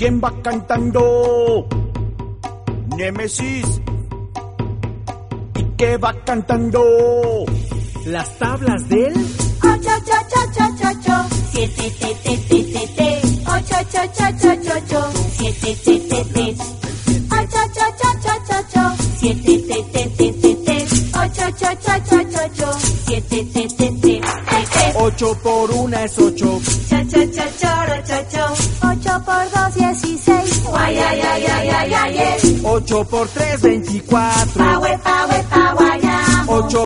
¿Quién va cantando? Némesis. ¿Y qué va cantando? Las tablas del 8, 7, 8, 7, 7, 8 por 1 es 8. 8 por 2, 16. 8 por 3, 24. 8